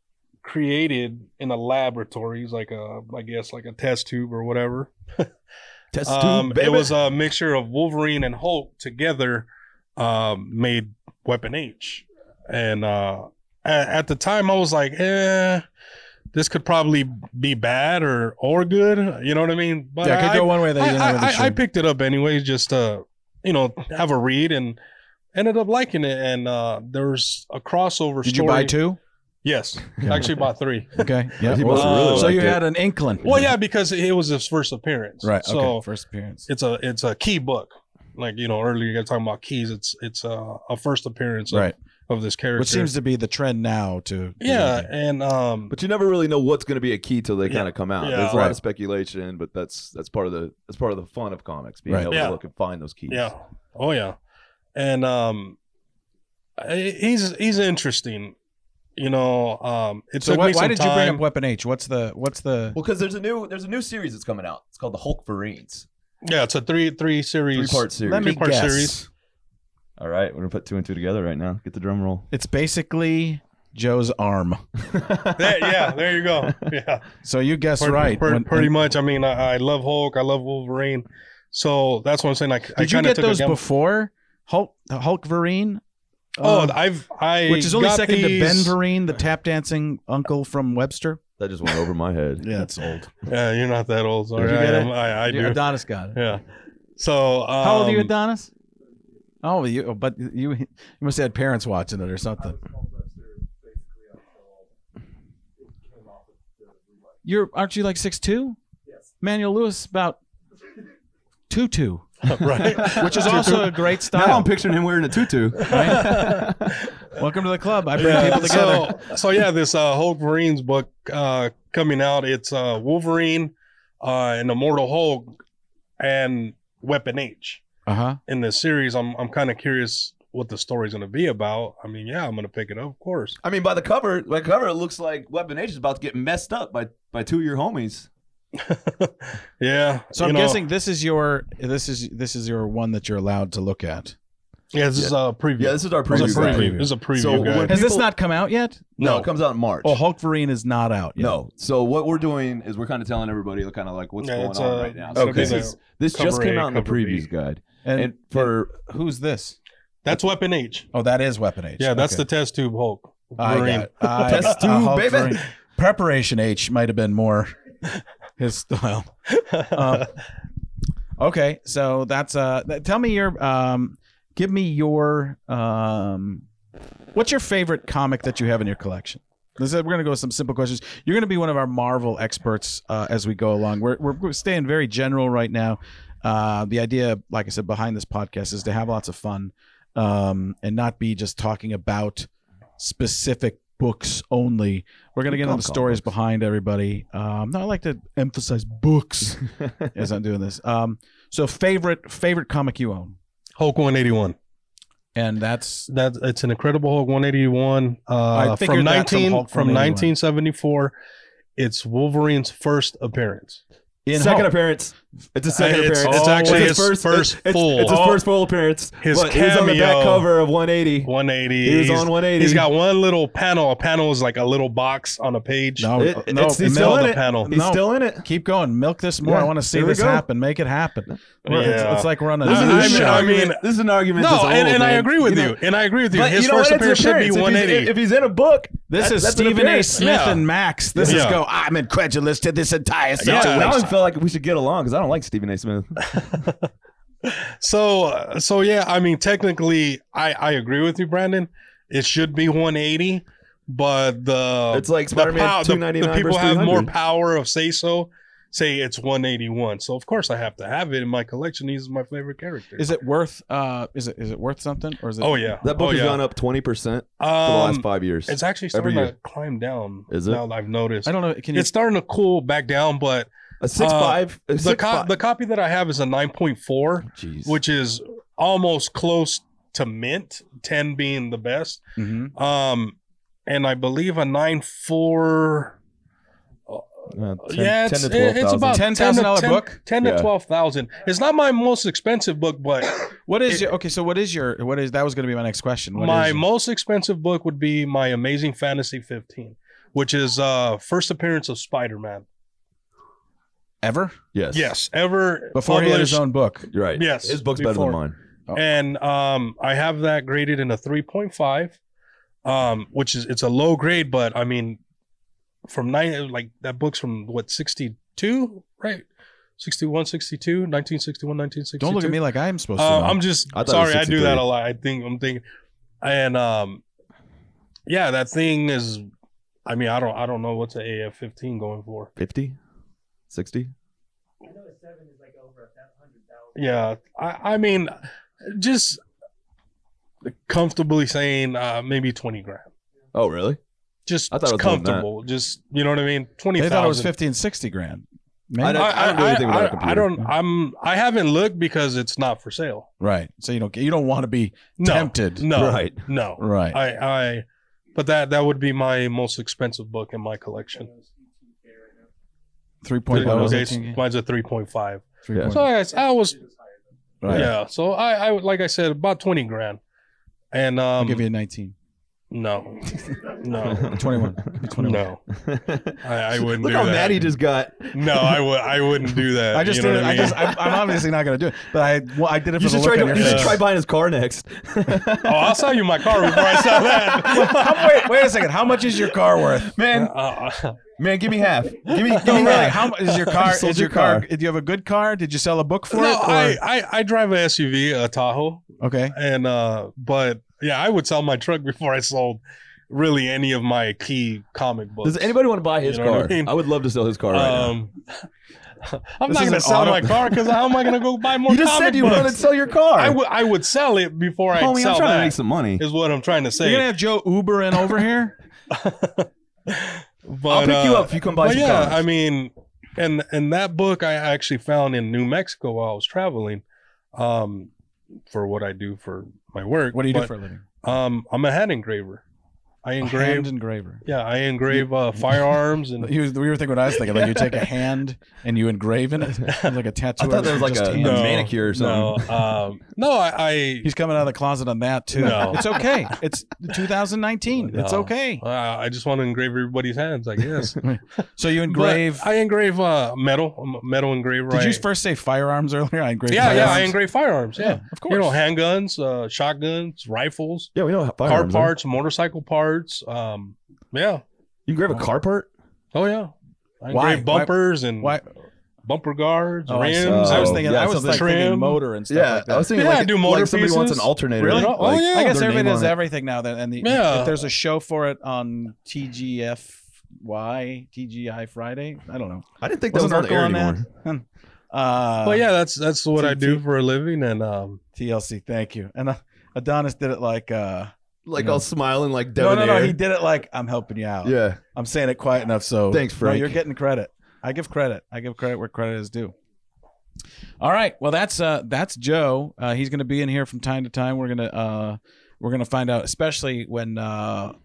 created in a laboratory, like a I guess like a test tube or whatever. Test Um, tube, it baby. was a mixture of Wolverine and Hulk together, um, made Weapon H. And uh, at, at the time, I was like, eh, this could probably be bad or or good. You know what I mean? But Yeah, it could I, go one way or the I, other. I, really I, I should. picked it up anyways, just to you know have a read, and ended up liking it. And uh, there's a crossover. Did story. you buy two? Yes, I actually bought three. Okay. Yeah. He Well, must have really so you liked it. had an inkling. Well, yeah, because it was his first appearance. Right. So okay. First appearance. it's a it's a key book. Like you know, earlier you guys talking about keys. It's it's a, a first appearance of, Right. of this character. Which seems to be the trend now. To yeah, and um, But you never really know what's going to be a key till they Yeah. kind of come out. Yeah. There's a lot Right. of speculation, but that's that's part of the that's part of the fun of comics, being Right. able Yeah. to look and find those keys. yeah, oh yeah, and um, I- he's he's interesting. You know, um, it So took why, me some why did you bring time. up Weapon H? What's the what's the? Well, because there's a new there's a new series that's coming out. It's called the Hulk Marines, Yeah, it's a three three series. three part series. Let me three-part guess. series. All right, we're gonna put two and two together right now. Get the drum roll. It's basically Joe's arm. There- yeah, there you go. Yeah, So you guessed pretty, right. pretty, When- pretty when- much. I mean, I, I love Hulk. I love Wolverine. So that's what I'm saying. Like, I Did you kinda get took a those gamble. before Hulk Hulk Vereen? Oh, Um, I've I which is only got second these- to Ben Vereen, the tap dancing uncle from Webster. That just went over my head. Yeah, it's old. Yeah, you're not that old. Sorry, Did you I, get am, it? I, I do. Adonis got it. Yeah. So um, How old are you, Adonis? Oh, you but you you must have had parents watching it or something. You're aren't you like six two? Yes. Manuel Lewis about two two. Right. Which is also a great style. Now I'm picturing him wearing a tutu. Right? Welcome to the club. I bring Yeah, people together. So, so yeah, this uh, Hulk Wolverine's book uh, coming out. It's uh, Wolverine uh, and Immortal Hulk and Weapon H. Uh huh. In this series, I'm I'm kind of curious what the story's going to be about. I mean, yeah, I'm going to pick it up, of course. I mean, by the cover, by the cover, it looks like Weapon H is about to get messed up by by two of your homies. Yeah. So I'm you know, guessing this is your this is this is your one that you're allowed to look at. Yeah, this is a preview. Yeah, this is our This is preview. a guide. preview. This is a preview. So guide. when Has this people- not come out yet? No, No. it comes out in March. Oh, Hulk Vereen is not out yet. No. So what we're doing is we're kind of telling everybody kind of like what's Yeah, going it's, on uh, right now. it's So gonna this be is this cover just came A, out in the cover B. previews guide. And, And for who's this? That's Weapon H. Oh, that is Weapon H. Yeah, that's Okay. the test tube Hulk. I got Wolverine. it. I- Test uh, tube, Hulk baby. Vereen. Preparation H might have been more his style. Um, okay, so that's uh. th- Tell me your um. Give me your um. What's your favorite comic that you have in your collection? This is, we're gonna go with some simple questions. You're gonna be one of our Marvel experts uh, as we go along. We're we're, we're staying very general right now. Uh, the idea, like I said, behind this podcast is to have lots of fun, um, and not be just talking about specific books only. We're gonna get into the Comic-Con stories books. behind everybody. Um, no, I like to emphasize books as I'm doing this. Um, so favorite favorite comic you own, Hulk one eighty-one. and that's That it's an Incredible Hulk one eighty-one uh, figured from that from nineteen Hulk from one eighty-one. nineteen seventy-four. It's Wolverine's first appearance. in second Hulk. appears. It's a second Uh, it's- appearance. it's actually his it's- first it's, full. It's his Oh. first full appearance. His But he was on the back cameo. cover of one eighty. one eighty. He was He's- on one eighty. He's got one little panel. A panel is like a little box on a page. No, It- no, it's, he's milk still in the it. panel. He's No. still in it. Keep going. Milk this more. Yeah, I want to see here we this go. happen. Make it happen. We're- It's, Yeah. it's like we're on a This is, I this is mean- an I argument. mean- this is an argument. No, that's and, old, and I man. agree with you. know- And I agree with you. But His you know first what? It's an appearance should be appearance. If one he's- eighty. If he's in a book, This that- is that's an Stephen A. appearance. Smith Yeah. and Max. This is Yeah. go. I'm incredulous to this entire Yeah. situation. Now I feel like we should get along because I don't like Stephen A. Smith. So, uh, so yeah, I mean, technically, I, I agree with you, Brandon. It should be one eighty, but the It's like the, Spider-Man pow- the, two ninety-nine the people versus have more three hundred. power of say so. Say it's one eighty-one. So of course I have to have it in my collection. He's my favorite character. Is it worth? Uh, is it is it worth something or is it? Oh yeah, That book oh, has yeah. gone up twenty percent for the last Um, five years. it's actually every starting to year. climb down. Is it? Now that I've noticed. I don't know. Can you? It's starting to cool back down, but A six uh, five. A the six co- five. the copy that I have is a nine point four, Jeez. which is almost close to mint. ten being the best. Mhm. Um, and I believe a nine four. Uh, ten, yeah, ten it's, to twelve it's thousand. about ten thousand dollar ten- book? ten Yeah. to twelve thousand. It's not my most expensive book, but What is It- your? Okay, so what is your? What is that was going to be my next question. What my is your- most expensive book would be my Amazing Fantasy fifteen, which is uh first appearance of Spider-Man. ever Yes. Yes, ever before he had his published- own book? You're right. Yes, His book's better before. than mine. Oh. And um, I have that graded in a three point five, um, which is it's a low grade, but I mean, from nine like that book's from what sixty-two, right? sixty-one, sixty-two, nineteen sixty-one, nineteen sixty-two. Don't look at me like I'm supposed to. Uh, know. I'm just I thought it was sorry. I do that sixty-three. a lot. I think I'm thinking, and um, yeah, that thing is. I mean, I don't, I don't know what's an A F fifteen going for. fifty? sixty? Yeah, I, I mean, just comfortably saying uh, maybe twenty grand. Oh, really? Just I thought it was more than that. comfortable. Just you know what I mean. Twenty they thousand. thought it was fifty and sixty grand. Maybe. I don't- I don't know anything about a I, computer. don't. I'm. I haven't looked because it's not for sale. right. So you don't you don't want to be No, tempted. no, Right. no. Right. I, I, but that that would be my most expensive book in my collection. Three point oh. Okay, is eighteen. mine's a three point five. Three Yeah. point- So I, I was, Right. yeah. So I, I, like I said, about twenty grand, and I'll um, give you a nineteen. No, no, twenty-one. no. I, I wouldn't Look do how that. mad he just got. No, I would. I wouldn't do that. I just you know did it. what I mean? just. I'm, I'm obviously not going to do it, but I. Well, I did it You for the should look try. on your You should face. try buying his car next. Oh, I'll sell you my car before I sell that. How- wait, wait a second. How much is your car worth? Man, Uh, man, give me half. Give me, give me No, really. half. How much is your car? Sold Is your your car? car. Do you have a good car? Did you sell a book for no, it? or- I, I I drive a S U V, a Tahoe, okay. and uh, but yeah, I would sell my truck before I sold really any of my key comic books. Does anybody want to buy his You know what car? I mean? I would love to sell his car right now. Um, I'm This not is going to an sell auto- my car because how am I going to go buy more You just comic said you books? wanted to sell your car. I would I would sell it before I Homie, sell I'm trying that. to make some money. Is what I'm trying to say. You're gonna have Joe Uber in over here. But, I'll pick you uh, up if you come buy but some yeah, comics. I mean, and and that book I actually found in New Mexico while I was traveling, um, for what I do for my work. What do you do But, for a living? Um, I'm a hand engraver. I A engrave. hand engraver. Yeah, I engrave uh, firearms and. You, we were thinking what I was thinking. Like you take a hand and you engrave in it, It's like a tattoo. I thought that was like just a- hands. no. manicure or something. No, um, no, I. I He's coming out of the closet on that too. No. It's okay. It's two thousand nineteen. It's No. okay. uh, I just want to engrave everybody's hands, I guess. So you engrave. But I engrave uh, metal. I'm a metal engraver. Did you I- first say firearms earlier? I engrave. Yeah, yeah, I firearms. engrave firearms. Yeah, Yeah, of course. You know, handguns, uh, shotguns, rifles, Yeah, we know how car firearms are. parts, motorcycle parts. Um, yeah. You can grab a car part? Oh yeah. I Why? engrave bumpers and Why? bumper guards, Oh, I see. rims. I was Oh, thinking. yeah, I was something like thinking trim. motor and stuff Yeah, like that. I was thinking Yeah, like, I do motor like somebody wants an pieces. alternator. Really? Oh, Like, yeah. I guess their everybody name does on it. everything now. Then, and the, Yeah. if there's a show for it on T G F Y, T G I Friday, I don't know. I didn't think that was Wasn't on the air Urkel on anymore. that? Uh, But yeah, that's that's what I T- do T- for a living, and um, T L C. Thank you. And uh, Adonis did it like. Uh, Like No. all smiling, like no, debonair. no, no. He did it like I'm helping you out. Yeah. I'm saying it quiet enough. So Thanks, No, Frank. you're getting credit. I give credit. I give credit where credit is due. All right. Well, that's uh, that's Joe. Uh, he's going to be in here from time to time. We're gonna uh, we're gonna find out, especially when uh,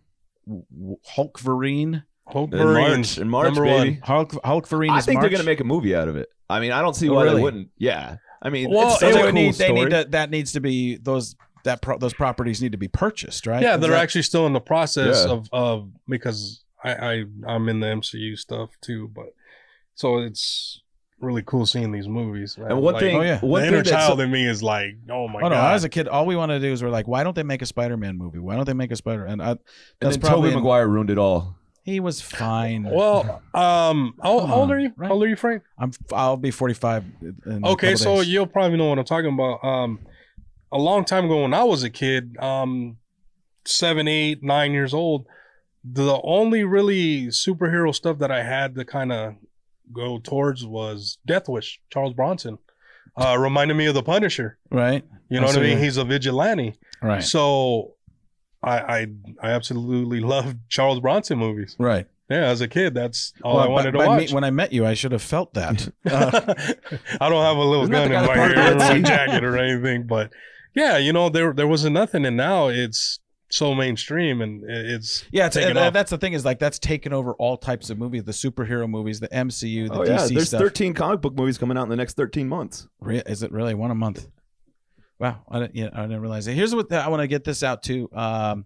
Hulk Vereen, Hulk In Marine, March, in March, number baby. one. Hulk Hulk Vereen I is think March. they're gonna make a movie out of it. I mean, I don't see Oh, why really? they wouldn't. Yeah. I mean, Well, it's So such they a would cool need, they story. need to, that needs to be those that pro, those properties need to be purchased, right? Yeah, Is they're that- actually still in the process Yeah. of of because I, I I'm in the M C U stuff too, but so it's really cool seeing these movies. Man. And one Like, thing, Oh, yeah. one the thing inner that's child in me is like, oh my Oh no! god! As a kid, all we wanted to do is we're like, why don't they make a Spider-Man movie? Why don't they make a Spider? And I, and that's then probably Tobey Maguire ruined it all. he was fine. Well, um, how, Come how old on, are you? right? How old are you, Frank? I'm I'll be forty-five. In a Okay, couple so days. you'll probably know what I'm talking about. Um, a long time ago when I was a kid, um, seven, eight, nine years old, the only really superhero stuff that I had to kind of go towards was Death Wish, Charles Bronson. Uh, reminded me of the Punisher. right, You know Oh, what so I mean? you're- He's a vigilante. right, So I, I I absolutely loved Charles Bronson movies. right. Yeah, as a kid, that's all Well, I wanted by- to by me- watch. when I met you, I should have felt that. Uh, I don't have a little Isn't that gun the in guy my that ear or parted the my sea? jacket or anything, but yeah, you know, there there wasn't nothing, and now it's so mainstream, and it- it's yeah, it's, taken uh, off. that's the thing is like that's taken over all types of movies, the superhero movies, the M C U, the Oh D yeah, C there's stuff. thirteen comic book movies coming out in the next thirteen months. Re- Is it really one a month? Wow, I didn't, yeah, I didn't realize it. Here's what I want to get this out to. Um,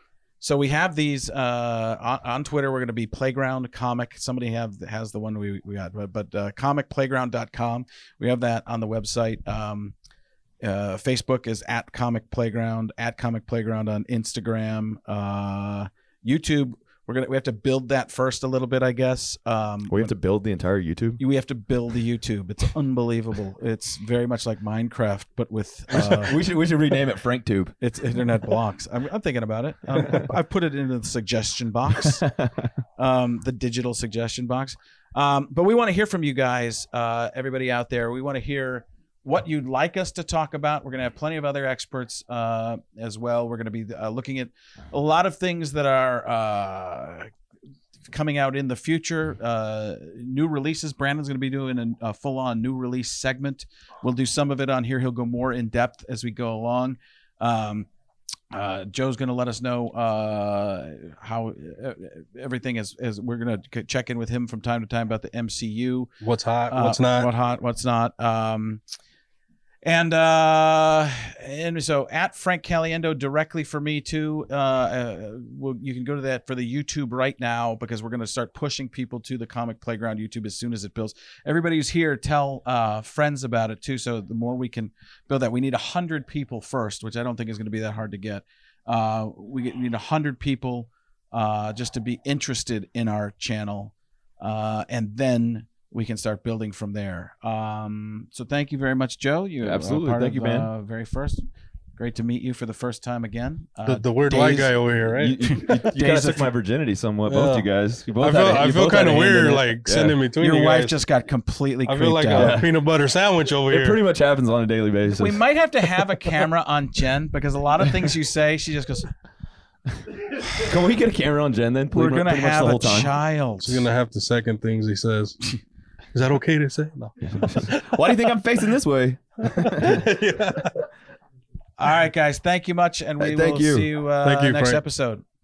so we have these uh, on, on Twitter. We're going to be Playground Comic. Somebody have has the one we, we got, but, but uh, comic playground dot com. We have that on the website. Um, uh, Facebook is at Comic Playground, at Comic Playground on Instagram. Uh, YouTube, we're gonna we have to build that first a little bit, I guess. Um, We have to build the entire YouTube. we have to build the YouTube. It's unbelievable. It's very much like Minecraft, but with uh, we should we should rename it FrankTube. it's internet blocks. I'm, I'm thinking about it. Um, I put it into the suggestion box, um, the digital suggestion box. Um, but we want to hear from you guys, uh, everybody out there. We want to hear what you'd like us to talk about. We're going to have plenty of other experts uh, as well. We're going to be uh, looking at a lot of things that are uh, coming out in the future. Uh, new releases. Brandon's going to be doing a, a full-on new release segment. We'll do some of it on here. He'll go more in depth as we go along. Um, uh, Joe's going to let us know uh, how uh, everything is. Is we're going to check in with him from time to time about the M C U. what's hot, Uh, what's not. What hot, what's not. Um, And uh, and so at Frank Caliendo directly for me too. Uh, uh, well, you can go to that for the YouTube right now because we're going to start pushing people to the Comic Playground YouTube as soon as it builds. Everybody who's here, tell uh, friends about it too. So the more we can build that, we need a hundred people first, which I don't think is going to be that hard to get. Uh, we get, need a hundred people uh, just to be interested in our channel, uh, and then we can start building from there. Um, so thank you very much, Joe. You Absolutely. part Thank of, you, man. Uh, very first. Great to meet you for the first time again. Uh, The, the weird white Days- guy over here, right? You, you, you, kind Days of took of- my virginity somewhat, Yeah. both you guys. You both I feel had a- I you feel both had kind a of hand in weird, it. like Yeah. sitting between Your you wife guys. just got completely I creeped feel like out. a peanut butter sandwich over It here. pretty much happens on a daily basis. We might have to have a camera on Jen because a lot of things you say, she just goes, Can we get a camera on Jen then? we're Pretty going to much the have whole a time. child. He's gonna have to second things he says. Is that okay to say? No. Why do you think I'm facing this way? Yeah. All right, guys. Thank you much. And we Hey, thank will you. see you uh, Thank you, next Frank. episode.